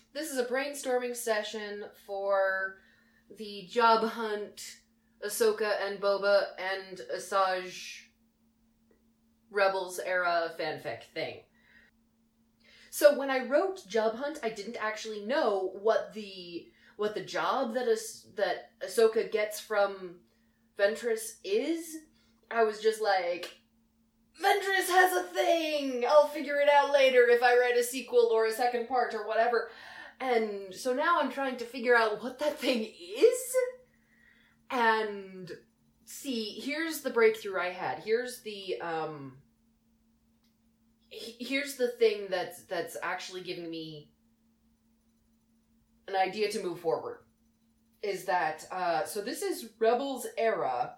This is a brainstorming session for the job hunt, Ahsoka and Boba and Asajj Rebels era fanfic thing. So when I wrote Job Hunt, I didn't actually know what the job that Ahsoka gets from Ventress is. I was just like, Ventress has a thing! I'll figure it out later if I write a sequel or a second part or whatever. And so now I'm trying to figure out what that thing is. And see, here's the breakthrough I had. Here's the thing that's actually giving me an idea to move forward. Is that, so this is Rebels era.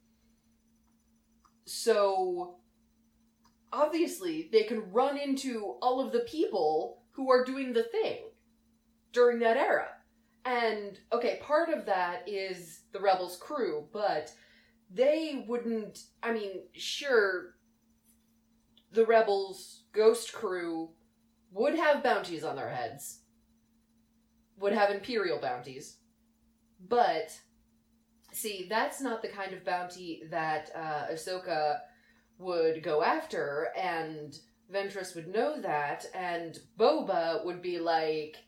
So obviously they can run into all of the people who are doing the thing during that era. And, okay, part of that is the Rebels crew, but they wouldn't, I mean, sure, the Rebels ghost crew would have bounties on their heads, would have Imperial bounties, but, see, that's not the kind of bounty that Ahsoka would go after, and Ventress would know that, and Boba would be like,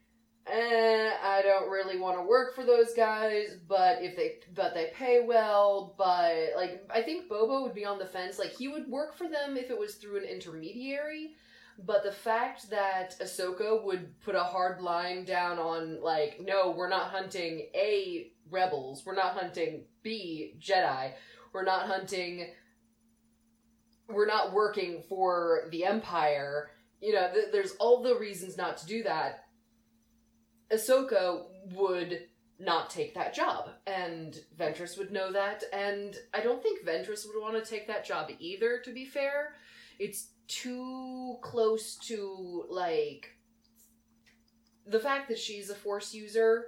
I don't really want to work for those guys, but they pay well, but, like, I think Boba would be on the fence, like, he would work for them if it was through an intermediary, but the fact that Ahsoka would put a hard line down on, like, no, we're not hunting A, Rebels, we're not hunting B, Jedi, we're not working for the Empire, you know, there's all the reasons not to do that. Ahsoka would not take that job, and Ventress would know that, and I don't think Ventress would want to take that job either, to be fair. It's too close to, like, the fact that she's a Force user,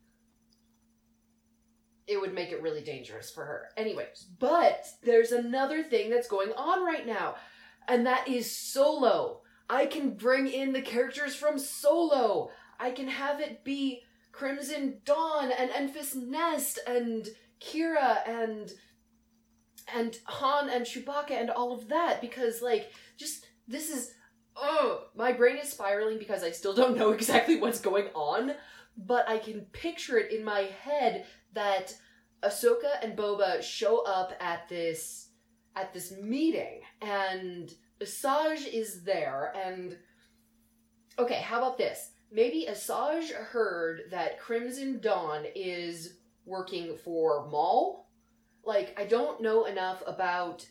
it would make it really dangerous for her. Anyways, but there's another thing that's going on right now, and that is Solo. I can bring in the characters from Solo. I can have it be Crimson Dawn and Enfys Nest and Kira and Han and Chewbacca and all of that, because, like, just, this is, my brain is spiraling because I still don't know exactly what's going on, but I can picture it in my head that Ahsoka and Boba show up at this meeting, and Asajj is there, and, okay, how about this? Maybe Asajj heard that Crimson Dawn is working for Maul. Like, I don't know enough about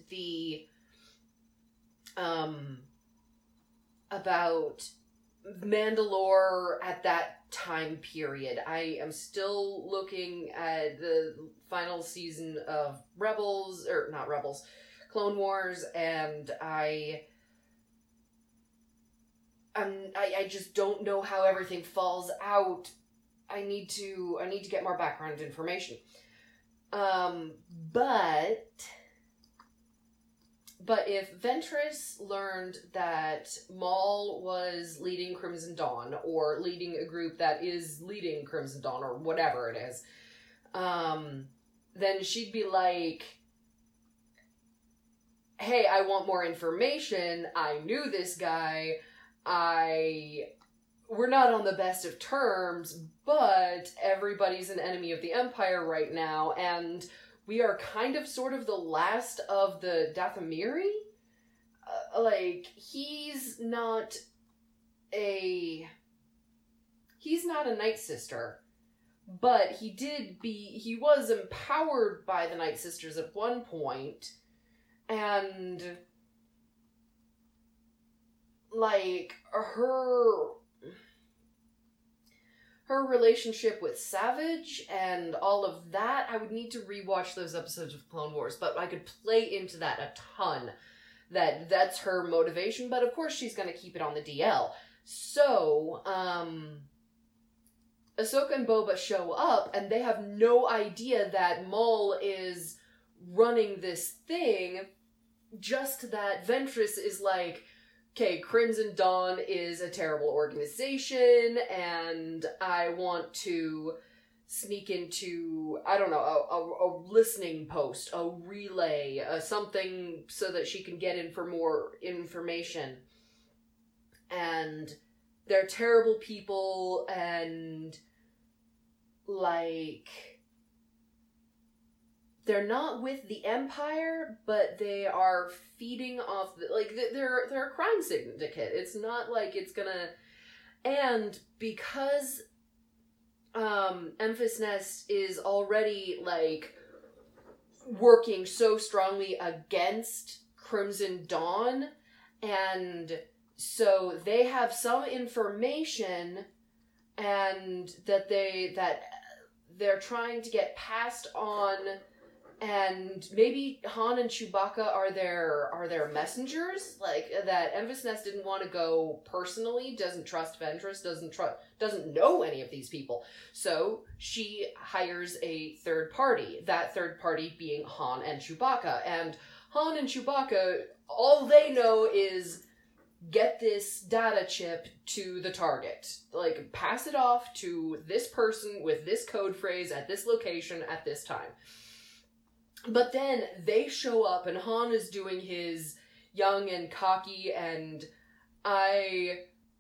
about Mandalore at that time period. I am still looking at the final season of Clone Wars, and I just don't know how everything falls out. I need to get more background information. But if Ventress learned that Maul was leading Crimson Dawn, or leading a group that is leading Crimson Dawn, or whatever it is, then she'd be like, hey, I want more information, I knew this guy, we're not on the best of terms, but everybody's an enemy of the Empire right now, and we are kind of sort of the last of the Dathomiri. Like, he's not a Night Sister, but he was empowered by the Night Sisters at one point, and, like, her relationship with Savage and all of that, I would need to rewatch those episodes of Clone Wars, but I could play into that a ton. That's her motivation, but of course she's gonna keep it on the DL. So, Ahsoka and Boba show up, and they have no idea that Maul is running this thing, just that Ventress is like, okay, Crimson Dawn is a terrible organization, and I want to sneak into, I don't know, a listening post, a relay, something so that she can get in for more information. And they're terrible people, and, like, they're not with the Empire, but they are feeding off, they're a crime syndicate. It's not like it's gonna, and because Enfys Nest is already, like, working so strongly against Crimson Dawn, and so they have some information, and that they're trying to get passed on, and maybe Han and Chewbacca are their messengers, like, that Enfys Nest didn't want to go personally, doesn't trust Ventress, doesn't know any of these people. So she hires a third party, that third party being Han and Chewbacca. And Han and Chewbacca, all they know is get this data chip to the target. Like, pass it off to this person with this code phrase at this location at this time. But then they show up, and Han is doing his young and cocky, and I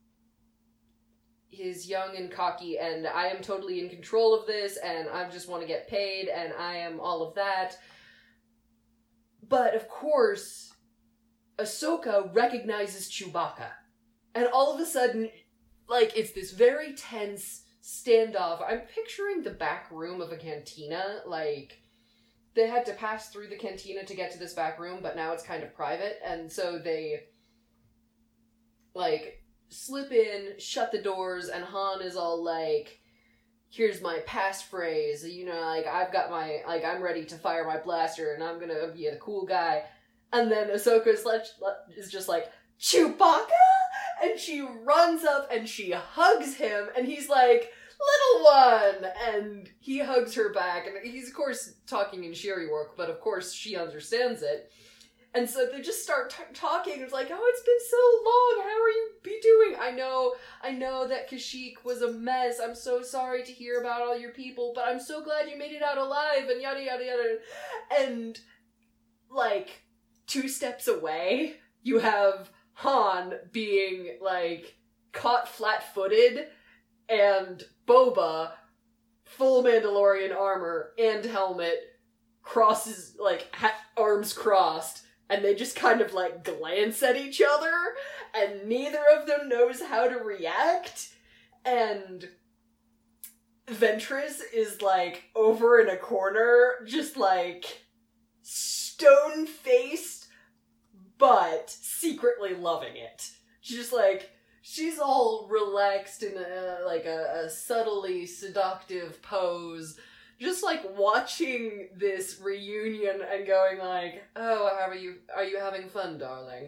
am totally in control of this, and I just want to get paid, and I am all of that. But, of course, Ahsoka recognizes Chewbacca. And all of a sudden, like, it's this very tense standoff. I'm picturing the back room of a cantina, like, they had to pass through the cantina to get to this back room, but now it's kind of private, and so they, like, slip in, shut the doors, and Han is all like, here's my passphrase, you know, like, I've got my, like, I'm ready to fire my blaster, and I'm gonna be the cool guy. And then Ahsoka is just like, Chewbacca? And she runs up and she hugs him, and he's like, little one! And he hugs her back, and he's, of course, talking in Sherrywork, but of course she understands it. And so they just start talking. It's like, oh, it's been so long. How are you be doing? I know that Kashyyyk was a mess. I'm so sorry to hear about all your people, but I'm so glad you made it out alive, and yada, yada, yada. And, like, 2 steps away, you have Han being, like, caught flat-footed, and Boba, full Mandalorian armor and helmet, crosses, like, arms crossed, and they just kind of, like, glance at each other, and neither of them knows how to react, and Ventress is, like, over in a corner, just, like, stone-faced, but secretly loving it. She's, like, she's all relaxed in a subtly seductive pose, just, like, watching this reunion and going like, oh, how are you having fun, darling?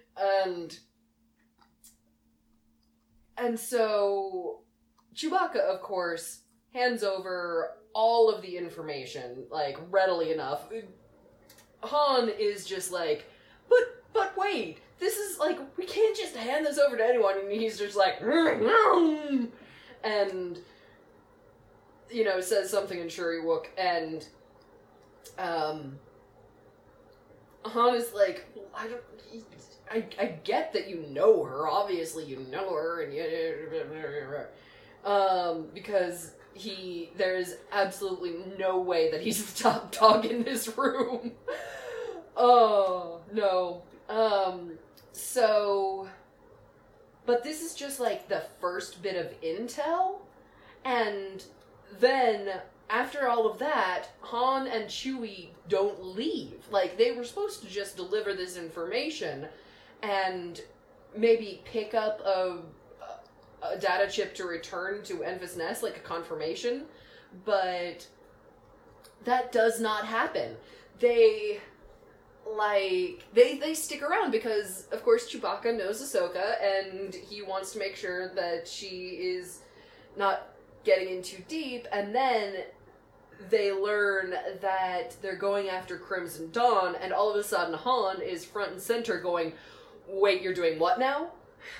And so Chewbacca, of course, hands over all of the information, like, readily enough. Han is just like, but wait, this is, like, we can't just hand this over to anyone, and he's just like, and, you know, says something in Sherrywook, and, Han is like, I get that you know her, obviously you know her, and because there's absolutely no way that he's the top dog in this room. Oh, no. But this is just, like, the first bit of intel, and then, after all of that, Han and Chewie don't leave. Like, they were supposed to just deliver this information, and maybe pick up a data chip to return to Enfys Nest, like a confirmation, but that does not happen. They stick around because, of course, Chewbacca knows Ahsoka, and he wants to make sure that she is not getting in too deep, and then they learn that they're going after Crimson Dawn, and all of a sudden Han is front and center going, wait, you're doing what now?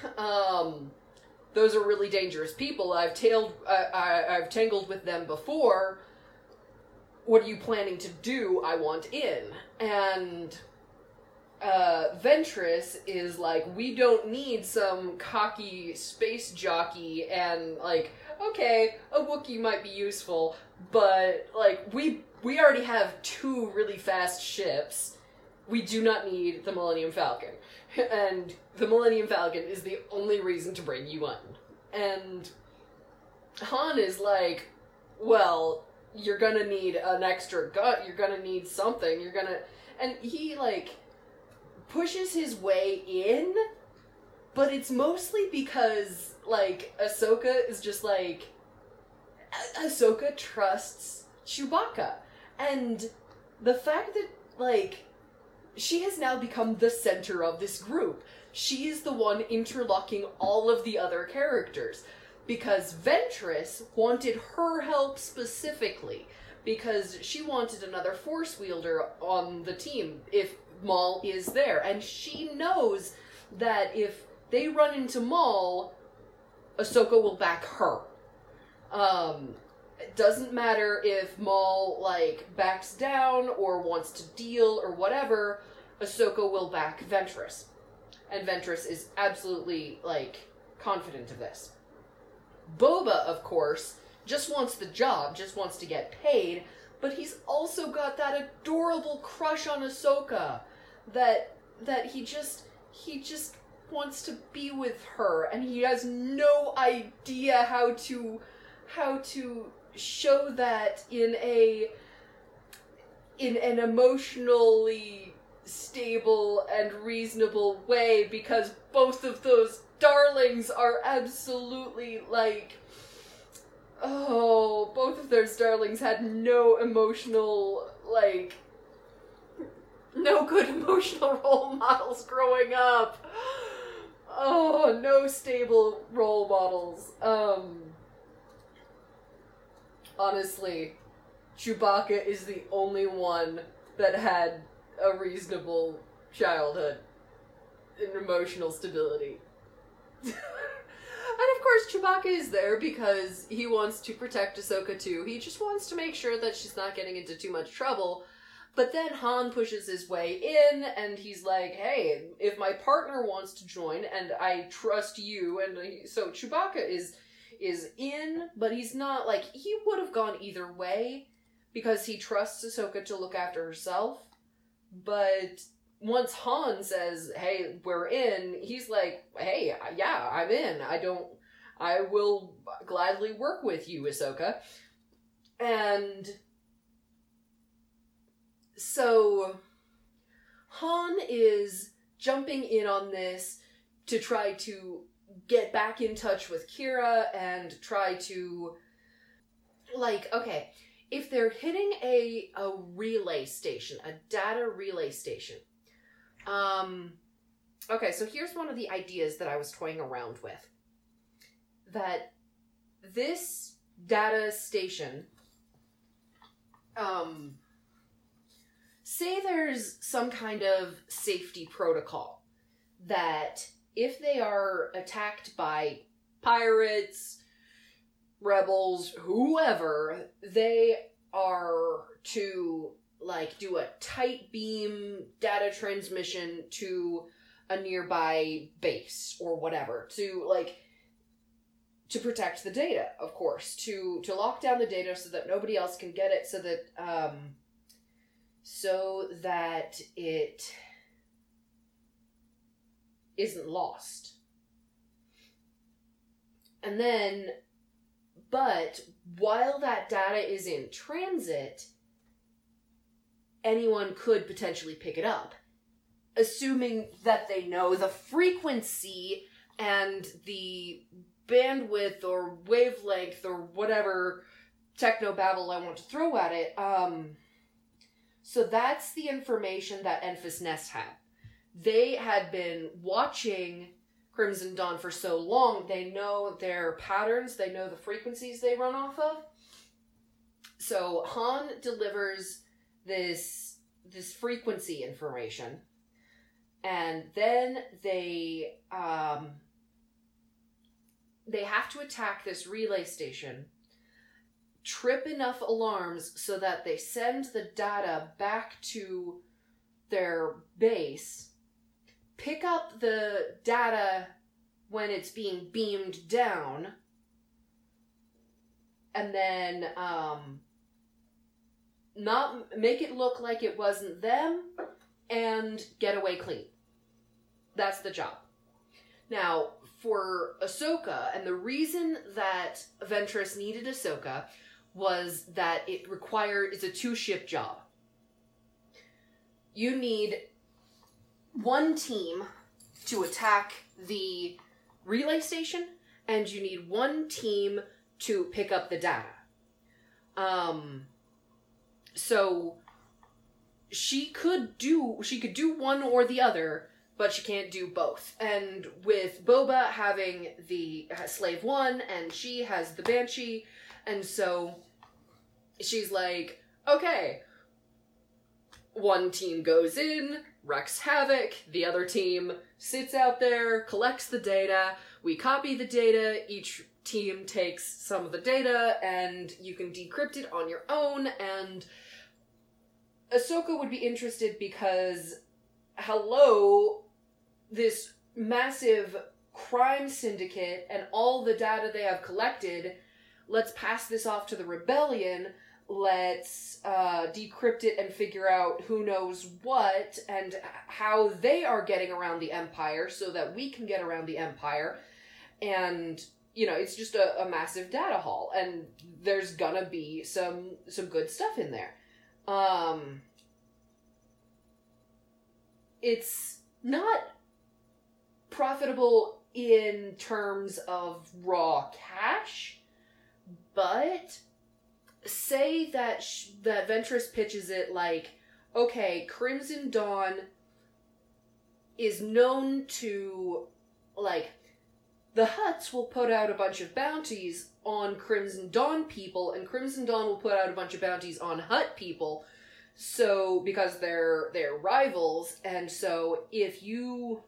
Those are really dangerous people. I've tangled with them before. What are you planning to do? I want in. And Ventress is like, we don't need some cocky space jockey, and like, okay, a Wookiee might be useful, but like, we already have 2 really fast ships. We do not need the Millennium Falcon. And the Millennium Falcon is the only reason to bring you in. And Han is like, well, you're gonna need an extra gun, you're gonna need something, and he, like, pushes his way in, but it's mostly because, like, Ahsoka is just like, Ahsoka trusts Chewbacca. And the fact that, like, she has now become the center of this group. She is the one interlocking all of the other characters. Because Ventress wanted her help specifically. Because she wanted another Force wielder on the team if Maul is there. And she knows that if they run into Maul, Ahsoka will back her. It doesn't matter if Maul, like, backs down or wants to deal or whatever, Ahsoka will back Ventress. And Ventress is absolutely, like, confident of this. Boba, of course, just wants the job, just wants to get paid, but he's also got that adorable crush on Ahsoka that he just wants to be with her, and he has no idea how to show that in an emotionally stable and reasonable way, because both of those darlings are absolutely, like, both of those darlings had no emotional, like, no good emotional role models growing up. Oh, no stable role models. Honestly, Chewbacca is the only one that had a reasonable childhood and emotional stability. And of course, Chewbacca is there because he wants to protect Ahsoka too. He just wants to make sure that she's not getting into too much trouble. But then Han pushes his way in, and he's like, hey, if my partner wants to join, and I trust you, and so Chewbacca is in, but he's not, like, he would have gone either way, because he trusts Ahsoka to look after herself. But once Han says, hey, we're in, he's like, hey, yeah, I'm in. I will gladly work with you, Ahsoka. And so Han is jumping in on this to try to get back in touch with Kira and try to, like, okay, if they're hitting a relay station, a data relay station, okay, so here's one of the ideas that I was toying around with. That this data station, say there's some kind of safety protocol that if they are attacked by pirates, rebels, whoever, they are to, like, do a tight beam data transmission to a nearby base or whatever to, like, to protect the data, of course, to lock down the data so that nobody else can get it, so that it isn't lost. And then, but while that data is in transit, anyone could potentially pick it up, assuming that they know the frequency and the bandwidth or wavelength or whatever technobabble I want to throw at it. So that's the information that Enfys Nest had. They had been watching Crimson Dawn for so long, they know their patterns, they know the frequencies they run off of. So Han delivers this frequency information, And then they have to attack this relay station, trip enough alarms so that they send the data back to their base, pick up the data when it's being beamed down, and then not make it look like it wasn't them, and get away clean. That's the job. Now, for Ahsoka, and the reason that Ventress needed Ahsoka was that it's a 2-ship job. You need one team to attack the relay station, and you need one team to pick up the data. So she could do one or the other, but she can't do both. And with Boba having the Slave One, and she has the Banshee, and so she's like, okay, one team goes in, wreaks havoc, the other team sits out there, collects the data, we copy the data, each team takes some of the data, and you can decrypt it on your own, and Ahsoka would be interested because, hello, this massive crime syndicate and all the data they have collected, let's pass this off to the rebellion, let's decrypt it and figure out who knows what and how they are getting around the Empire so that we can get around the Empire. And, you know, it's just a massive data haul, and there's gonna be some good stuff in there. It's not profitable in terms of raw cash, but say that that Ventress pitches it like, okay, Crimson Dawn is known to, like, the Hutts will put out a bunch of bounties on Crimson Dawn people, and Crimson Dawn will put out a bunch of bounties on Hutt people, so, because they're rivals, and so if you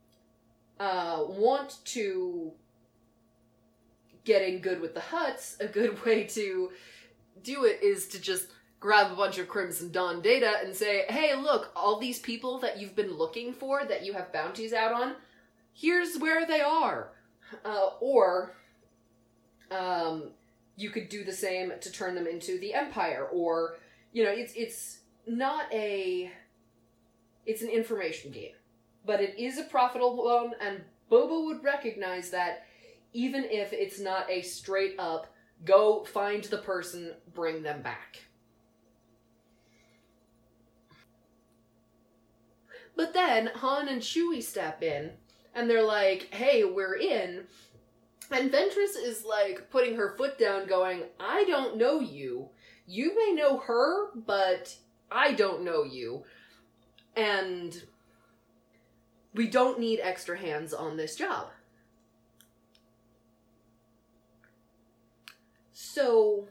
want to get in good with the Hutts, a good way to do it is to just grab a bunch of Crimson Dawn data and say, hey, look, all these people that you've been looking for, that you have bounties out on, here's where they are. Or you could do the same to turn them into the Empire, or, you know, it's an information game. But it is a profitable one, and Boba would recognize that even if it's not a straight up, go find the person, bring them back. But then Han and Chewie step in, and they're like, hey, we're in. And Ventress is like putting her foot down going, I don't know you. You may know her, but I don't know you. And we don't need extra hands on this job. So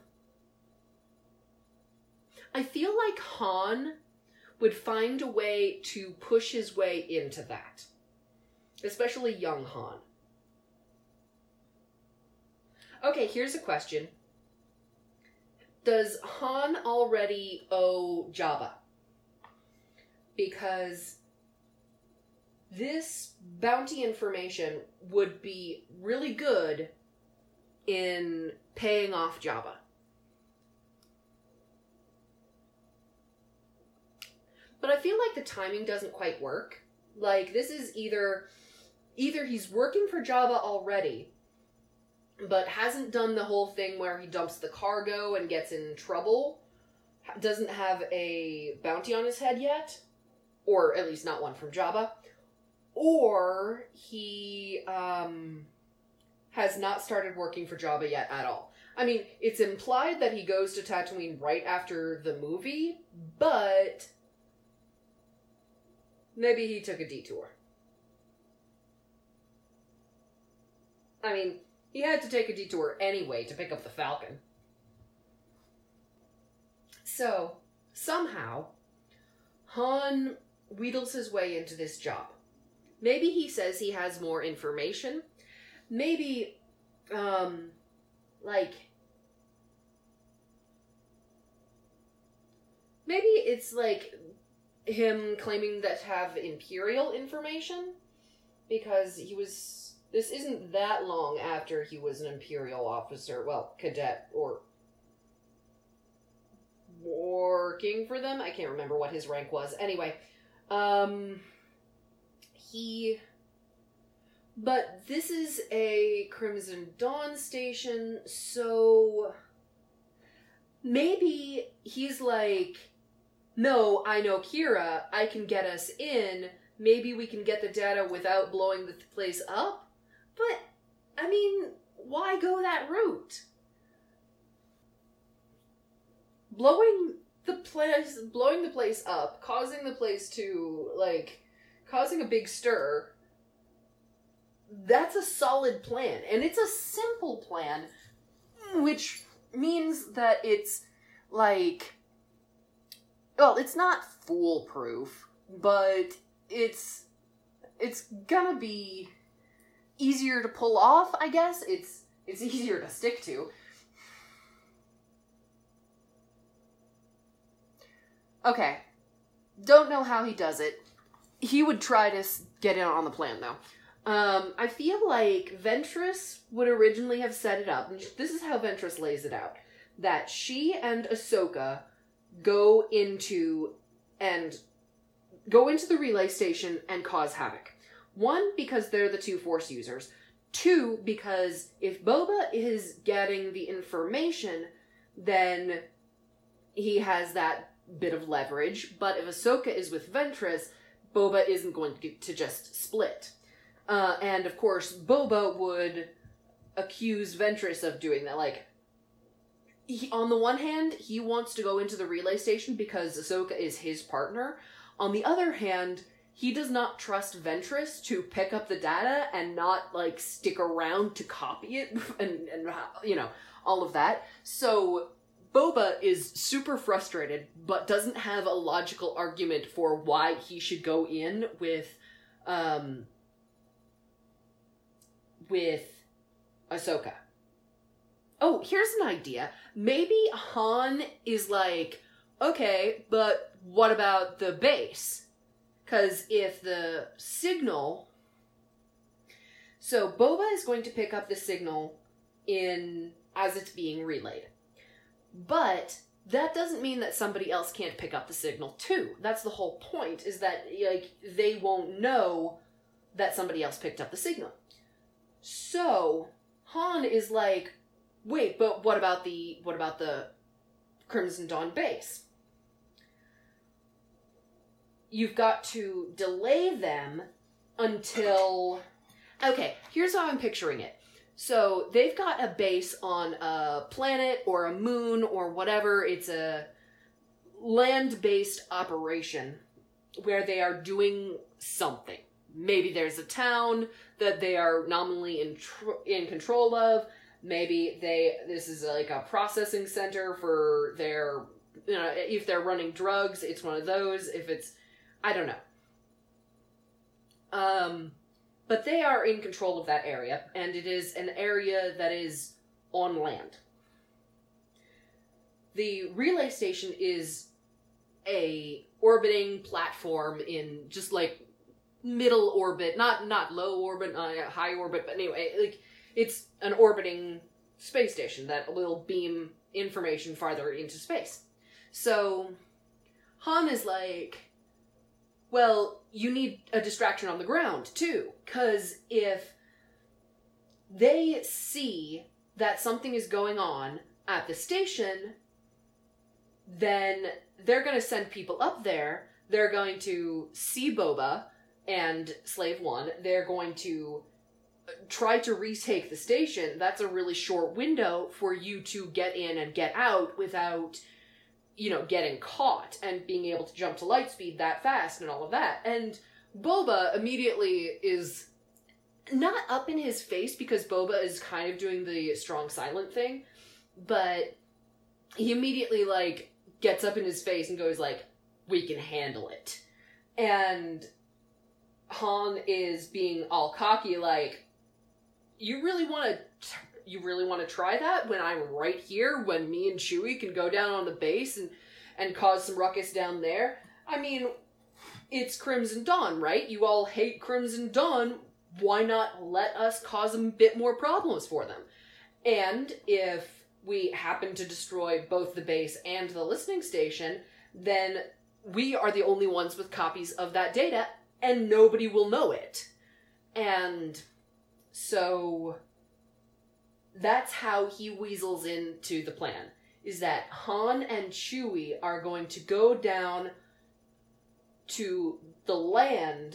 I feel like Han would find a way to push his way into that. Especially young Han. Okay, here's a question. Does Han already owe Jabba? Because this bounty information would be really good in paying off Jabba. But I feel like the timing doesn't quite work. Like, this is either he's working for Jabba already, but hasn't done the whole thing where he dumps the cargo and gets in trouble, doesn't have a bounty on his head yet, or at least not one from Jabba, or he has not started working for Jabba yet at all. I mean, it's implied that he goes to Tatooine right after the movie, but maybe he took a detour. I mean, he had to take a detour anyway to pick up the Falcon. So, somehow, Han wheedles his way into this job. Maybe he says he has more information. Maybe, maybe it's like him claiming that to have Imperial information, because this isn't that long after he was an Imperial officer, well, cadet, or working for them. I can't remember what his rank was. Anyway, but this is a Crimson Dawn station, so maybe he's like, no, I know Kira, I can get us in, maybe we can get the data without blowing the place up? But, I mean, why go that route? Blowing the place up, causing the place to, causing a big stir, that's a solid plan. And it's a simple plan, which means that it's, it's not foolproof, but it's gonna be easier to pull off, I guess. It's easier to stick to. Okay. Don't know how he does it. He would try to get in on the plan, though. I feel like Ventress would originally have set it up, and this is how Ventress lays it out, that she and Ahsoka go into the relay station and cause havoc. 1, because they're the 2 Force users. 2, because if Boba is getting the information, then he has that bit of leverage. But if Ahsoka is with Ventress, Boba isn't going to just split. And of course, Boba would accuse Ventress of doing that. On the one hand, he wants to go into the relay station because Ahsoka is his partner. On the other hand, he does not trust Ventress to pick up the data and not, stick around to copy it and all of that. So Boba is super frustrated, but doesn't have a logical argument for why he should go in with Ahsoka. Oh, here's an idea. Maybe Han is like, okay, but what about the base? Because if the signal... So Boba is going to pick up the signal as it's being relayed. But that doesn't mean that somebody else can't pick up the signal too. That's the whole point, is that they won't know that somebody else picked up the signal. So Han is like, wait, but what about the Crimson Dawn base? You've got to delay them until... Okay, here's how I'm picturing it. So they've got a base on a planet or a moon or whatever. It's a land-based operation where they are doing something. Maybe there's a town that they are nominally in control of. Maybe this is a processing center for their, if they're running drugs, it's one of those. If it's, I don't know. But they are in control of that area, and it is an area that is on land. The relay station is a orbiting platform in just middle orbit, not low orbit, not high orbit, but anyway, it's an orbiting space station that will beam information farther into space. So Han is like, well, you need a distraction on the ground, too. Because if they see that something is going on at the station, then they're going to send people up there. They're going to see Boba and Slave One. They're going to try to retake the station. That's a really short window for you to get in and get out without... getting caught and being able to jump to light speed that fast and all of that. And Boba immediately is not up in his face because Boba is kind of doing the strong silent thing, but he immediately, gets up in his face and goes we can handle it. And Han is being all cocky, like, you really want to try that when I'm right here, when me and Chewie can go down on the base and cause some ruckus down there? I mean, it's Crimson Dawn, right? You all hate Crimson Dawn. Why not let us cause a bit more problems for them? And if we happen to destroy both the base and the listening station, then we are the only ones with copies of that data, and nobody will know it. And so that's how he weasels into the plan, is that Han and Chewie are going to go down to the land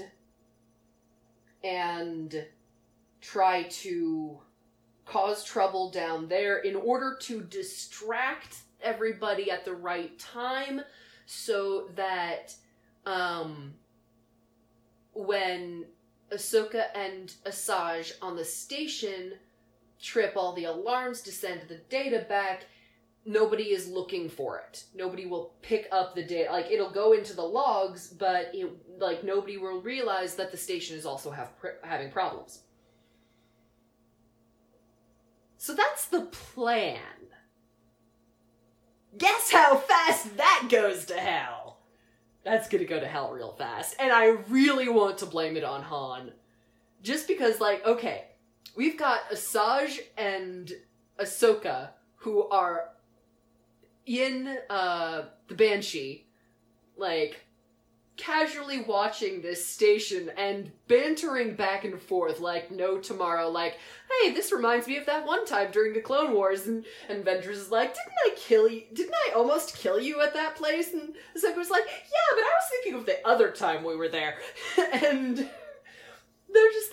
and try to cause trouble down there in order to distract everybody at the right time, so that when Ahsoka and Asajj on the station trip all the alarms to send the data back, nobody is looking for it. Nobody will pick up the data. Like, it'll go into the logs, but nobody will realize that the station is also having problems. So that's the plan. Guess how fast that goes to hell? That's gonna go to hell real fast. And I really want to blame it on Han. Just because, okay, we've got Asajj and Ahsoka, who are in the Banshee, casually watching this station and bantering back and forth like no tomorrow, hey, this reminds me of that one time during the Clone Wars, and Ventress is like, didn't I almost kill you at that place? And Ahsoka was like, yeah, but I was thinking of the other time we were there. And they're just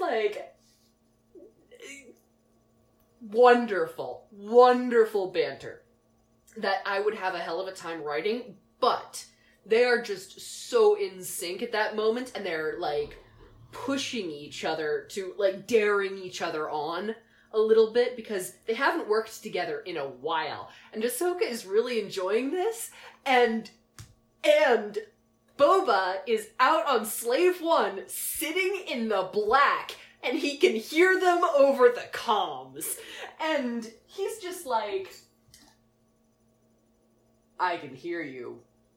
wonderful, wonderful banter that I would have a hell of a time writing, but they are just so in sync at that moment, and they're, pushing each other to, daring each other on a little bit, because they haven't worked together in a while. And Ahsoka is really enjoying this, and Boba is out on Slave One, sitting in the black, and he can hear them over the comms. And he's just like, I can hear you.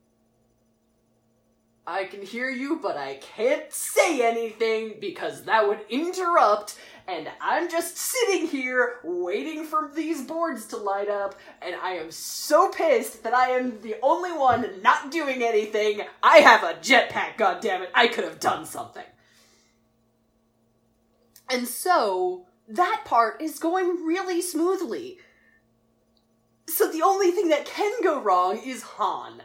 I can hear you, but I can't say anything because that would interrupt, and I'm just sitting here waiting for these boards to light up, and I am so pissed that I am the only one not doing anything. I have a jetpack, goddammit. I could have done something. And so, that part is going really smoothly. So the only thing that can go wrong is Han.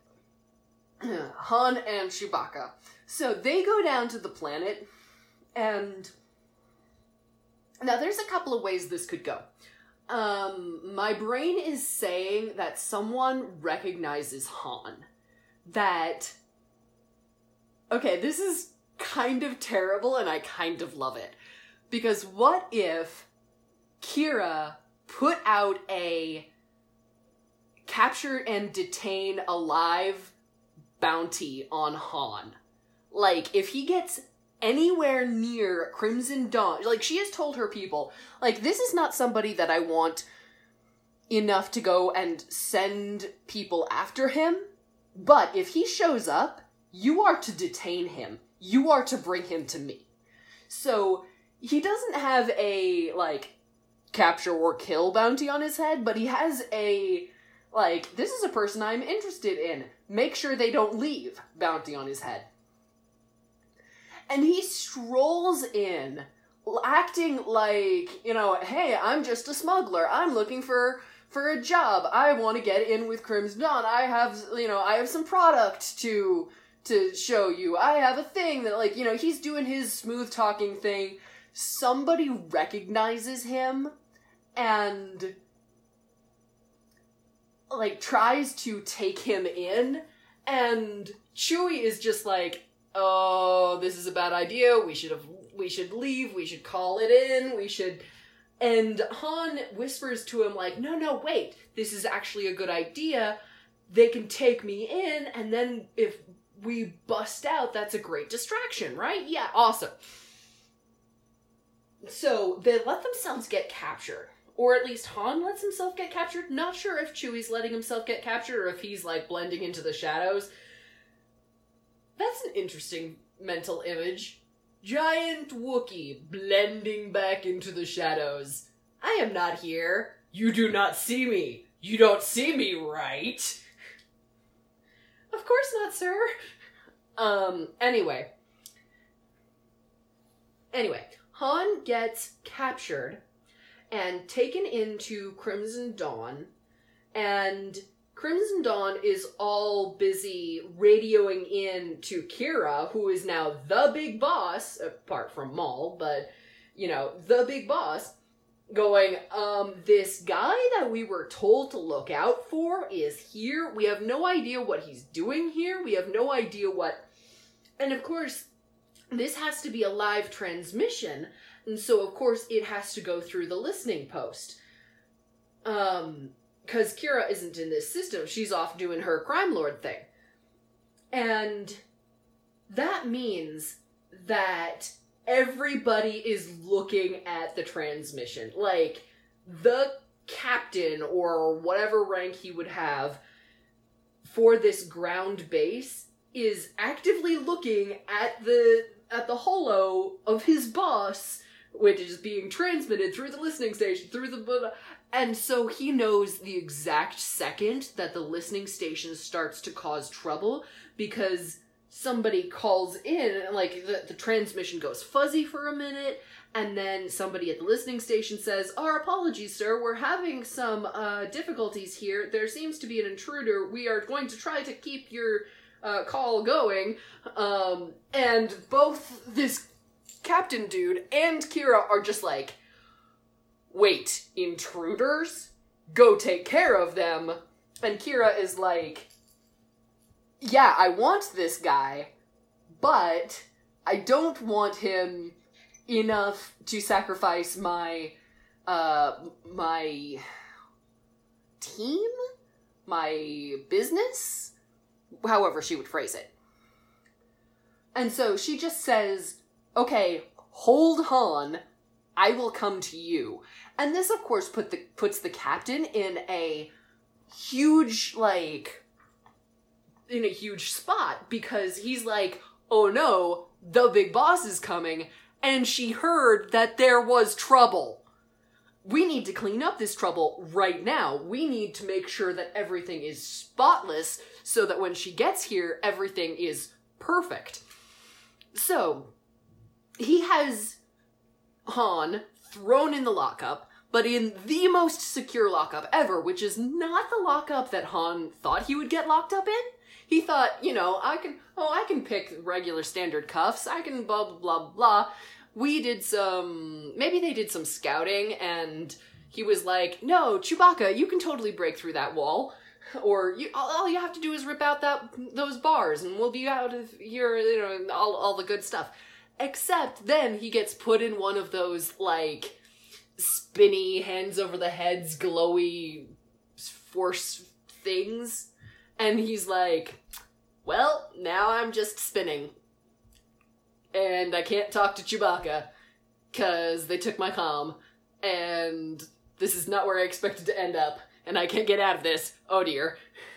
Han and Chewbacca. So they go down to the planet, and now there's a couple of ways this could go. My brain is saying that someone recognizes Han. That, okay, this is kind of terrible, and I kind of love it. Because what if Qi'ra put out a capture and detain alive bounty on Han? If he gets anywhere near Crimson Dawn, she has told her people, this is not somebody that I want enough to go and send people after him, but if he shows up, you are to detain him. You are to bring him to me. So, he doesn't have a, capture or kill bounty on his head, but he has a, this is a person I'm interested in. Make sure they don't leave bounty on his head. And he strolls in, acting hey, I'm just a smuggler. I'm looking for a job. I want to get in with Crimson Dawn. I have some product to show you. I have a thing that, he's doing his smooth talking thing. Somebody recognizes him and tries to take him in, and Chewie is just oh, this is a bad idea, we should leave, we should call it in, and Han whispers to him no, wait, this is actually a good idea, they can take me in, and then if we bust out, that's a great distraction, right? Yeah, awesome. So they let themselves get captured. Or at least Han lets himself get captured. Not sure if Chewie's letting himself get captured or if he's, like, blending into the shadows. That's an interesting mental image. Giant Wookiee blending back into the shadows. I am not here. You do not see me. You don't see me, right? Of course not, sir. Anyway, Han gets captured and taken into Crimson Dawn, and Crimson Dawn is all busy radioing in to Kira, who is now the big boss, apart from Maul, but, you know, the big boss, going, this guy that we were told to look out for is here. We have no idea what he's doing here. We have no idea what... And of course, this has to be a live transmission, and so of course it has to go through the listening post. Because Kira isn't in this system. She's off doing her crime lord thing. And that means that everybody is looking at the transmission. Like, the captain, or whatever rank he would have for this ground base, is actively looking at the holo of his boss, which is being transmitted through the listening station, through the... And so he knows the exact second that the listening station starts to cause trouble, because somebody calls in, and, like, the transmission goes fuzzy for a minute, and then somebody at the listening station says, "Our apologies, sir, we're having some difficulties here. There seems to be an intruder. We are going to try to keep your call going." And both this captain dude and Kira are just like, "Wait, intruders? Go take care of them." And Kira is like, "Yeah, I want this guy, but I don't want him enough to sacrifice my team? My business?" However she would phrase it. And so she just says, "Okay, hold Han, I will come to you." And this, of course, puts the captain in a huge, in a huge spot, because he's like, "Oh no, the big boss is coming, and she heard that there was trouble. We need to clean up this trouble right now. We need to make sure that everything is spotless so that when she gets here, everything is perfect." So, he has Han thrown in the lockup, but in the most secure lockup ever, which is not the lockup that Han thought he would get locked up in. He thought, you know, I can pick regular standard cuffs, I can blah, blah, blah, blah. Maybe they did some scouting, and he was like, "No, Chewbacca, you can totally break through that wall. Or all you have to do is rip out those bars, and we'll be out of here, you know, all the good stuff." Except then he gets put in one of those, like, spinny, hands over the heads, glowy force things. And he's like, "Well, now I'm just spinning. And I can't talk to Chewbacca, because they took my comm, and this is not where I expected to end up, and I can't get out of this. Oh dear."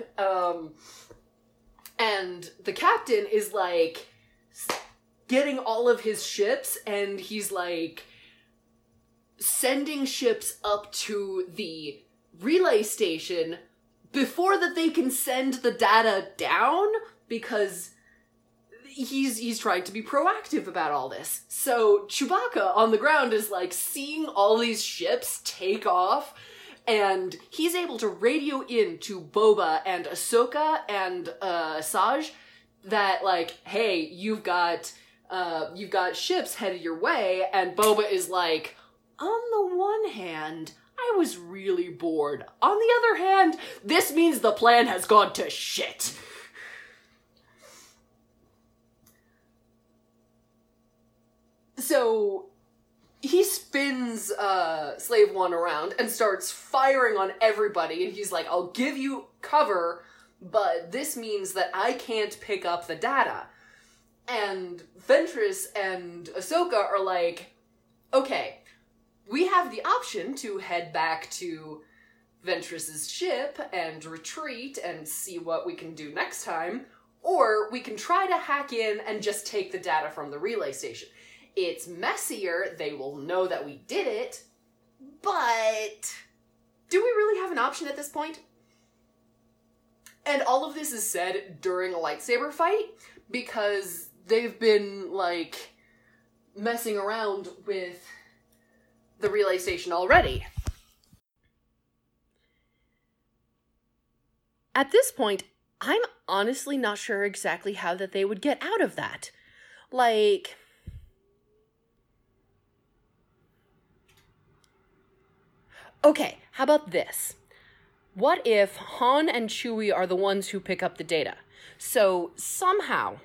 And the captain is, like, getting all of his ships, and he's, like, sending ships up to the relay station before that they can send the data down, because he's trying to be proactive about all this. So Chewbacca on the ground is, like, seeing all these ships take off, and he's able to radio in to Boba and Ahsoka and Asajj that, like, "Hey, you've got ships headed your way," and Boba is like, "On the one hand, I was really bored. On the other hand, this means the plan has gone to shit." So he spins Slave One around and starts firing on everybody, and he's like, "I'll give you cover, but this means that I can't pick up the data. And Ventress and Ahsoka are like, okay, we have the option to head back to Ventress's ship and retreat and see what we can do next time, or we can try to hack in and just take the data from the relay station. It's messier, they will know that we did it, but do we really have an option at this point? And all of this is said during a lightsaber fight, because they've been, like, messing around with the relay station already. At this point, I'm honestly not sure exactly how that they would get out of that. Like, okay, how about this? What if Han and Chewie are the ones who pick up the data? So somehow,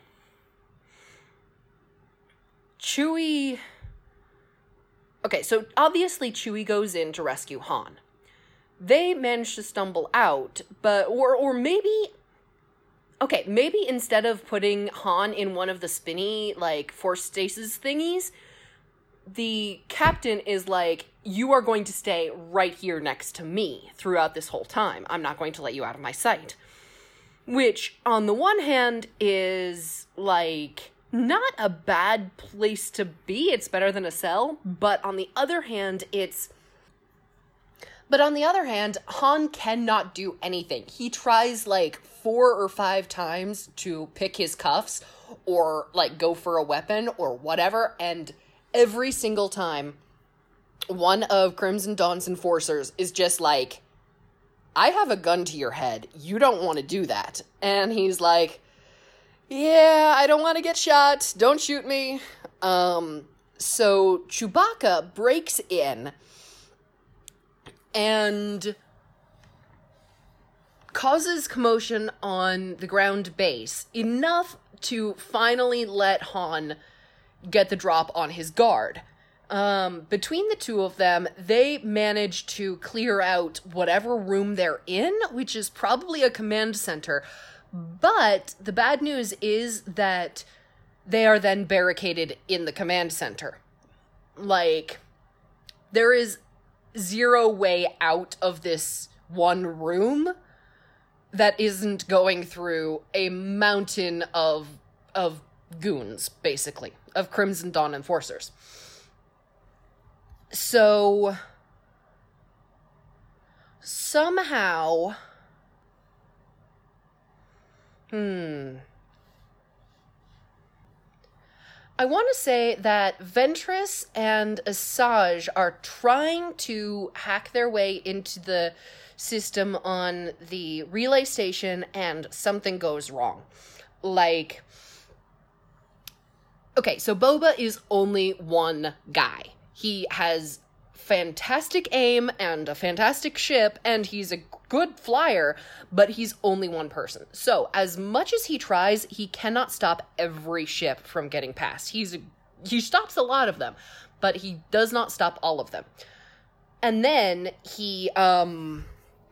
Chewie... Okay, so obviously Chewie goes in to rescue Han. They manage to stumble out, but, or maybe, okay, maybe instead of putting Han in one of the spinny, like, force stasis thingies, the captain is like, you are going to stay right here next to me throughout this whole time. I'm not going to let you out of my sight. Which, on the one hand, is, like, not a bad place to be. It's better than a cell. But on the other hand, Han cannot do anything. He tries, like, 4 or 5 times to pick his cuffs or, like, go for a weapon or whatever, and every single time, one of Crimson Dawn's enforcers is just like, I have a gun to your head. You don't want to do that. And he's like, yeah, I don't want to get shot. Don't shoot me. So Chewbacca breaks in and causes commotion on the ground base enough to finally let Han get the drop on his guard. Between the two of them, they manage to clear out whatever room they're in, which is probably a command center. But the bad news is that they are then barricaded in the command center. Like, there is zero way out of this one room that isn't going through a mountain of goons, basically, of Crimson Dawn enforcers. So, somehow, I want to say that Ventress and Asajj are trying to hack their way into the system on the relay station, and something goes wrong. Like, okay, so Boba is only one guy. He has fantastic aim and a fantastic ship, and he's a good flyer, but he's only one person. So, as much as he tries, he cannot stop every ship from getting past. He stops a lot of them, but he does not stop all of them. And then he, so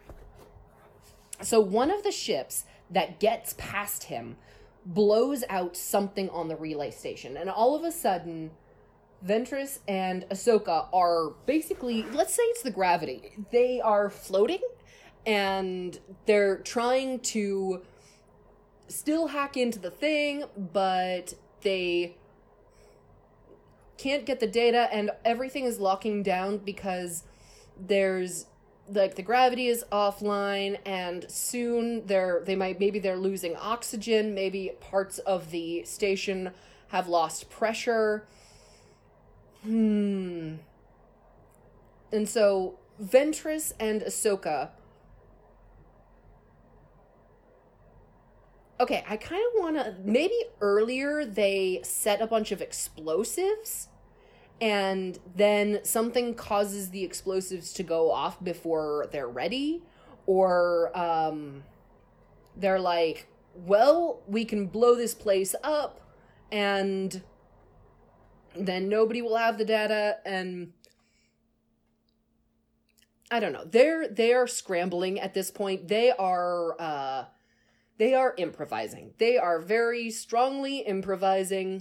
one of the ships that gets past him blows out something on the relay station, and all of a sudden, Ventress and Ahsoka are basically, let's say it's the gravity. They are floating, and they're trying to still hack into the thing, but they can't get the data, and everything is locking down because there's, like, the gravity is offline, and soon they're losing oxygen, maybe parts of the station have lost pressure. And so Ventress and Ahsoka. Okay, I kind of want to, maybe earlier they set a bunch of explosives, and then something causes the explosives to go off before they're ready, or they're like, well, we can blow this place up, and then nobody will have the data, and I don't know. They are scrambling at this point. They are They are improvising. They are very strongly improvising.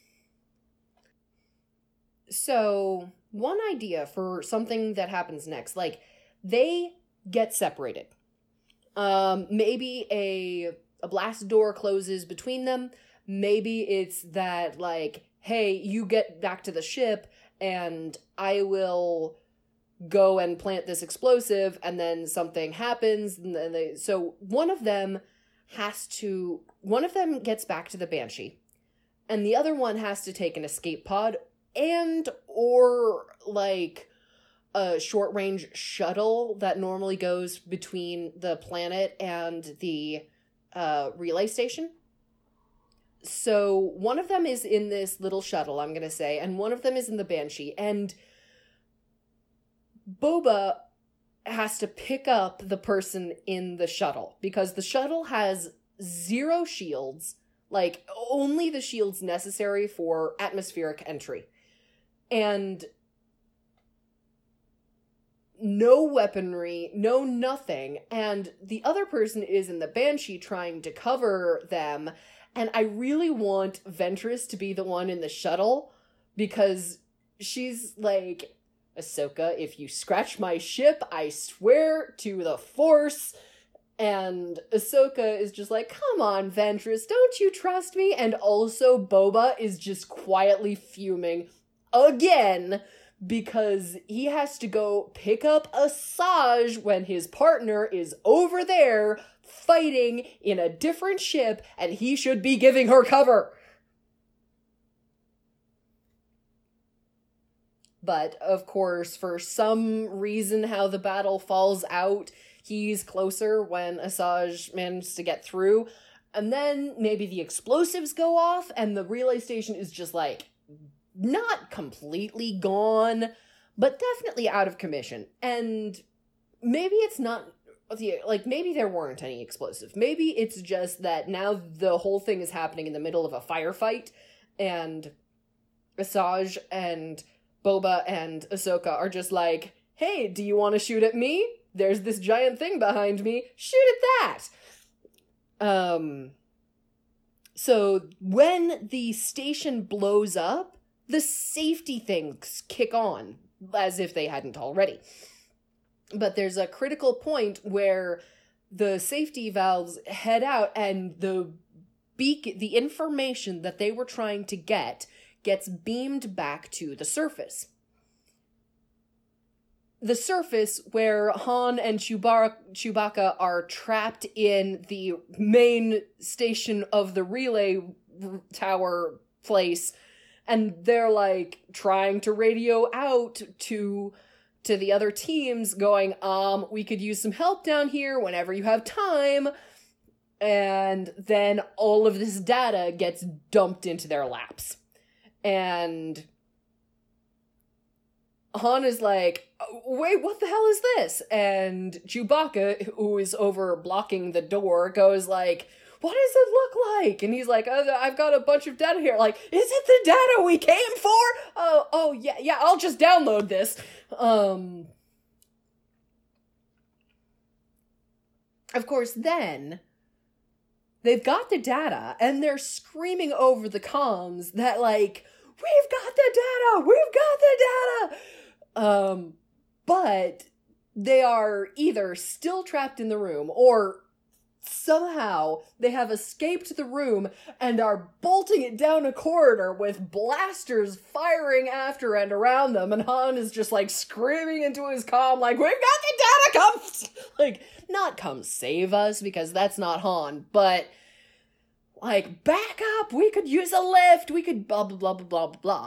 So, one idea for something that happens next, like, they get separated. Maybe a blast door closes between them. Maybe it's that, like, hey, you get back to the ship, and I will go and plant this explosive, and then something happens, and then so one of them gets back to the Banshee, and the other one has to take an escape pod, and, or, like, a short-range shuttle that normally goes between the planet and the relay station. So one of them is in this little shuttle, I'm gonna say, and one of them is in the Banshee, and Boba has to pick up the person in the shuttle, because the shuttle has 0 shields, like, only the shields necessary for atmospheric entry. And no weaponry, no nothing, and the other person is in the Banshee trying to cover them, and I really want Ventress to be the one in the shuttle, because she's like, Ahsoka, if you scratch my ship, I swear to the Force. And Ahsoka is just like, come on, Ventress, don't you trust me? And also Boba is just quietly fuming again, because he has to go pick up Asajj when his partner is over there fighting in a different ship, and he should be giving her cover. But, of course, for some reason how the battle falls out, he's closer when Asajj manages to get through. And then maybe the explosives go off, and the relay station is just, like, not completely gone, but definitely out of commission. And maybe it's not, like, maybe there weren't any explosives. Maybe it's just that now the whole thing is happening in the middle of a firefight, and Asajj and Boba and Ahsoka are just like, hey, do you want to shoot at me? There's this giant thing behind me. Shoot at that! So when the station blows up, the safety things kick on, as if they hadn't already. But there's a critical point where the safety valves head out, and the information that they were trying to get gets beamed back to the surface. The surface where Han and Chewbacca are trapped in the main station of the relay tower place, and they're, like, trying to radio out to the other teams, going, we could use some help down here whenever you have time. And then all of this data gets dumped into their laps. And Han is like, wait, what the hell is this? And Chewbacca, who is over blocking the door, goes like, what does it look like? And he's like, I've got a bunch of data here. Like, is it the data we came for? Oh, yeah, I'll just download this. Of course, then they've got the data, and they're screaming over the comms that, like, we've got the data! We've got the data! But they are either still trapped in the room, or somehow they have escaped the room and are bolting it down a corridor with blasters firing after and around them, and Han is just, like, screaming into his comm, like, we've got the data! Come! Like, not come save us, because that's not Han, but, like, back up! We could use a lift! We could blah, blah, blah, blah, blah, blah.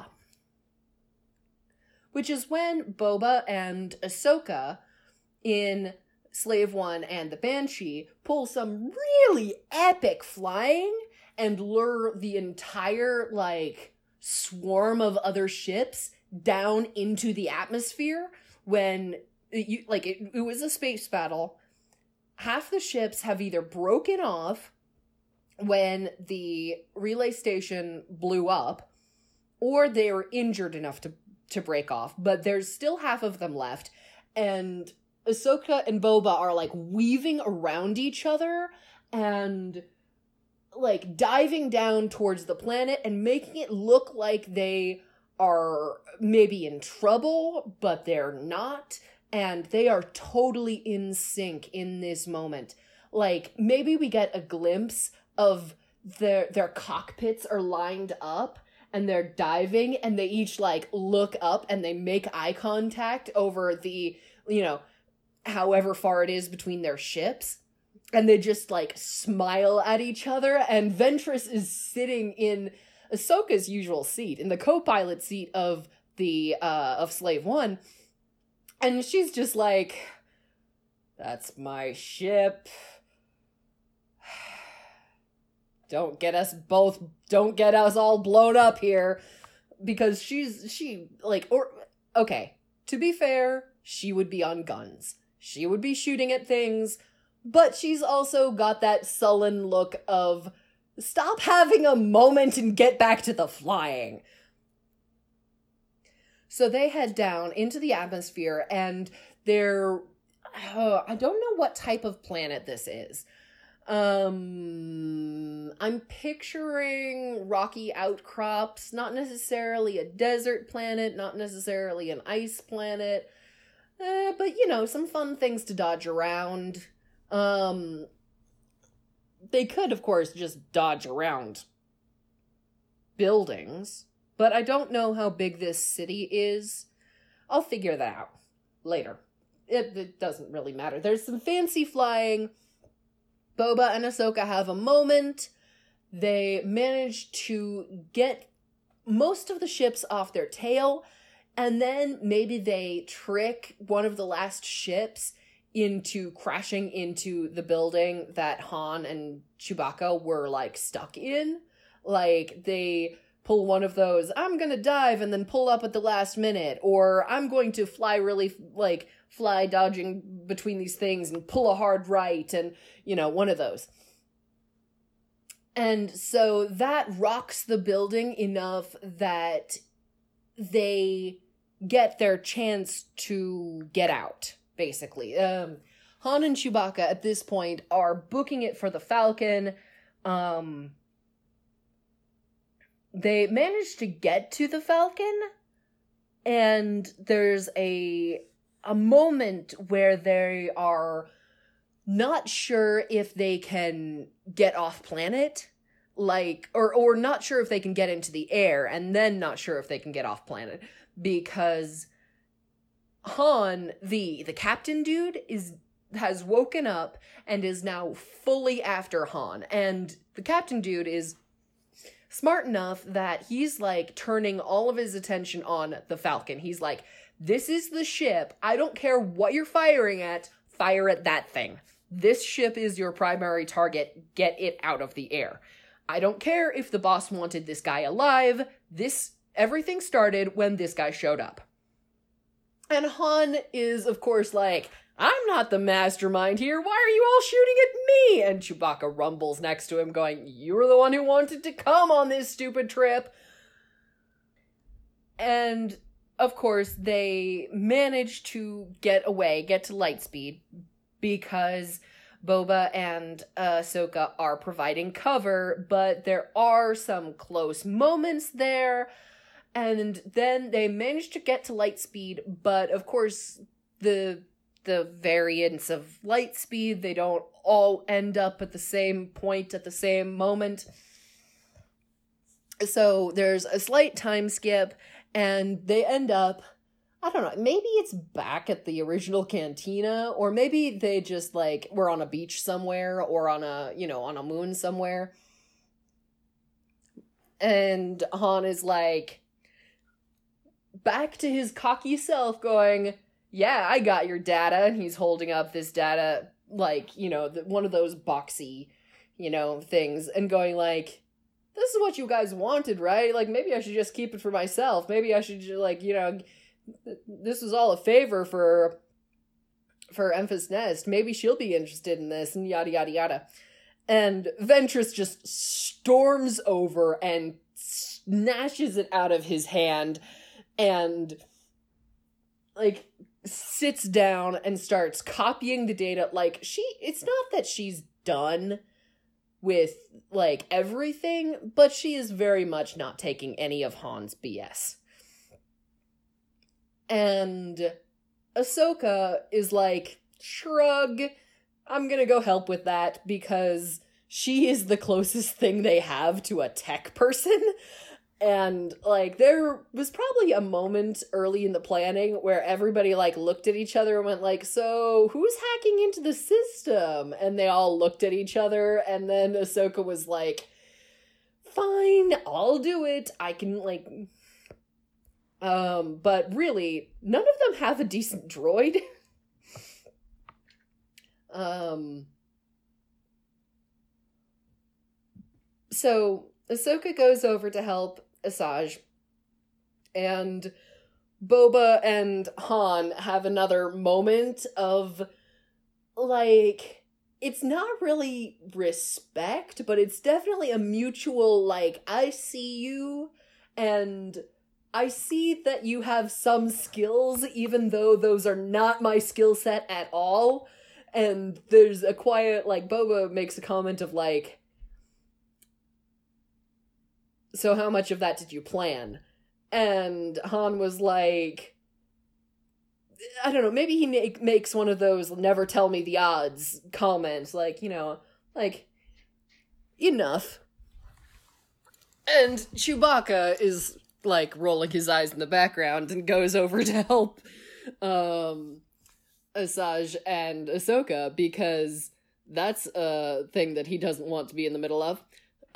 Which is when Boba and Ahsoka in Slave One and the Banshee pull some really epic flying and lure the entire, like, swarm of other ships down into the atmosphere when, it was a space battle. Half the ships have either broken off when the relay station blew up, or they were injured enough to break off, but there's still half of them left, and Ahsoka and Boba are, like, weaving around each other and like diving down towards the planet and making it look like they are maybe in trouble, but they're not, and they are totally in sync in this moment. Like, maybe we get a glimpse of their cockpits are lined up, and they're diving, and they each, like, look up, and they make eye contact over the, you know, however far it is between their ships, and they just, like, smile at each other, and Ventress is sitting in Ahsoka's usual seat, in the co-pilot seat of of Slave One, and she's just like, that's my ship. Don't get us all blown up here. Because okay, to be fair, she would be on guns. She would be shooting at things, but she's also got that sullen look of, stop having a moment and get back to the flying. So they head down into the atmosphere, and they're, I don't know what type of planet this is. I'm picturing rocky outcrops, not necessarily a desert planet, not necessarily an ice planet, but, you know, some fun things to dodge around. They could, of course, just dodge around buildings, but I don't know how big this city is. I'll figure that out later. It doesn't really matter. There's some fancy flying. Boba and Ahsoka have a moment. They manage to get most of the ships off their tail, and then maybe they trick one of the last ships into crashing into the building that Han and Chewbacca were, like, stuck in. Like, they pull one of those, I'm gonna dive and then pull up at the last minute, or I'm going to fly dodging between these things and pull a hard right, and, you know, one of those. And so that rocks the building enough that they get their chance to get out, basically. Han and Chewbacca at this point are booking it for the Falcon. They manage to get to the Falcon, and there's a moment where they are not sure if they can get off planet, like, or not sure if they can get into the air, and then not sure if they can get off planet, because Han, the captain dude, has woken up and is now fully after Han, and the captain dude is smart enough that he's, like, turning all of his attention on the Falcon. He's like, this is the ship. I don't care what you're firing at. Fire at that thing. This ship is your primary target. Get it out of the air. I don't care if the boss wanted this guy alive. Everything started when this guy showed up. And Han is, of course, like, I'm not the mastermind here. Why are you all shooting at me? And Chewbacca rumbles next to him going, you're the one who wanted to come on this stupid trip. And, of course, they manage to get away, get to Lightspeed, because Boba and Ahsoka are providing cover, but there are some close moments there, and then they manage to get to Lightspeed, but, of course, the variants of Lightspeed, they don't all end up at the same point at the same moment. So there's a slight time skip, and they end up, I don't know, maybe it's back at the original cantina, or maybe they just, like, were on a beach somewhere, or on a moon somewhere. And Han is, like, back to his cocky self going, yeah, I got your data, and he's holding up this data, like, one of those boxy, things, and going, like, this is what you guys wanted, right? Like, maybe I should just keep it for myself. Maybe I should, this was all a favor for Enfys Nest. Maybe she'll be interested in this, and yada, yada, yada. And Ventress just storms over and snatches it out of his hand, and, like, sits down and starts copying the data. Like, it's not that she's done with, like, everything, but she is very much not taking any of Han's BS. And Ahsoka is like, shrug, I'm gonna go help with that, because she is the closest thing they have to a tech person. And, like, there was probably a moment early in the planning where everybody, like, looked at each other and went, like, so, who's hacking into the system? And they all looked at each other, and then Ahsoka was like, fine, I'll do it. I can, like... But really, none of them have a decent droid. So, Ahsoka goes over to help Asajj, and Boba and Han have another moment of, like, it's not really respect, but it's definitely a mutual, like, I see you, and I see that you have some skills, even though those are not my skill set at all. And there's a quiet, like, Boba makes a comment of, like, so how much of that did you plan? And Han was like, I don't know, maybe he makes one of those never tell me the odds comments, like, you know, like, enough. And Chewbacca is, like, rolling his eyes in the background and goes over to help Asajj and Ahsoka, because that's a thing that he doesn't want to be in the middle of.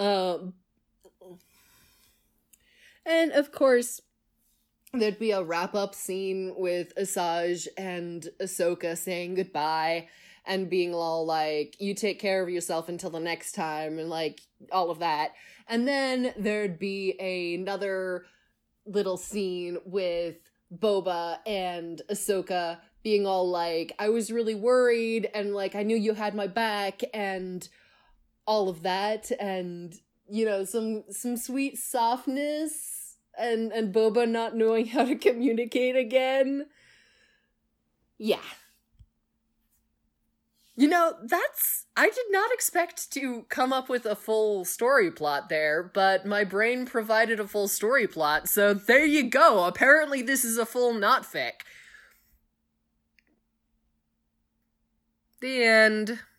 And, of course, there'd be a wrap-up scene with Asajj and Ahsoka saying goodbye and being all like, you take care of yourself until the next time, and, like, all of that. And then there'd be another little scene with Boba and Ahsoka being all like, I was really worried, and, like, I knew you had my back, and all of that, and, you know, some sweet softness, and Boba not knowing how to communicate again. Yeah. You know, I did not expect to come up with a full story plot there, but my brain provided a full story plot, so there you go. Apparently this is a full not fic. The end.